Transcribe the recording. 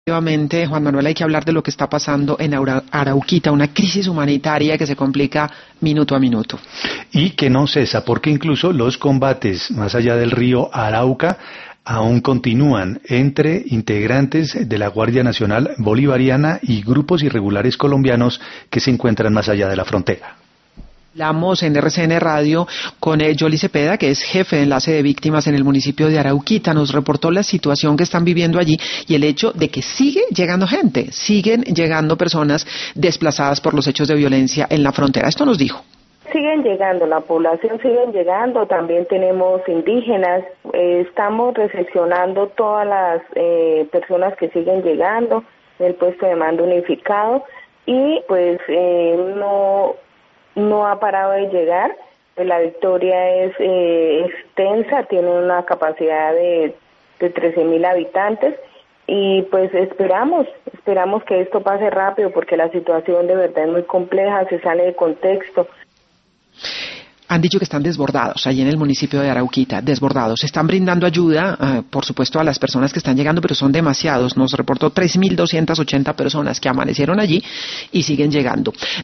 Efectivamente, Juan Manuel, hay que hablar de lo que está pasando en Arauquita, una crisis humanitaria que se complica minuto a minuto. Y que no cesa, porque incluso los combates más allá del río Arauca aún continúan entre integrantes de la Guardia Nacional Bolivariana y grupos irregulares colombianos que se encuentran más allá de la frontera. Hablamos en RCN Radio con Yoli Cepeda, que es jefe de enlace de víctimas en el municipio de Arauquita. Nos reportó la situación que están viviendo allí y el hecho de que sigue llegando gente, siguen llegando personas desplazadas por los hechos de violencia en la frontera. Esto nos dijo. Siguen llegando, la población sigue llegando, también tenemos indígenas, estamos recepcionando todas las personas que siguen llegando del puesto de mando unificado y pues no ha parado de llegar. La Victoria es extensa, tiene una capacidad de 13.000 habitantes y pues esperamos que esto pase rápido porque la situación de verdad es muy compleja, se sale de contexto. Han dicho que están desbordados allí en el municipio de Arauquita, desbordados. Están brindando ayuda, por supuesto, a las personas que están llegando, pero son demasiados. Nos reportó 3.280 personas que amanecieron allí y siguen llegando.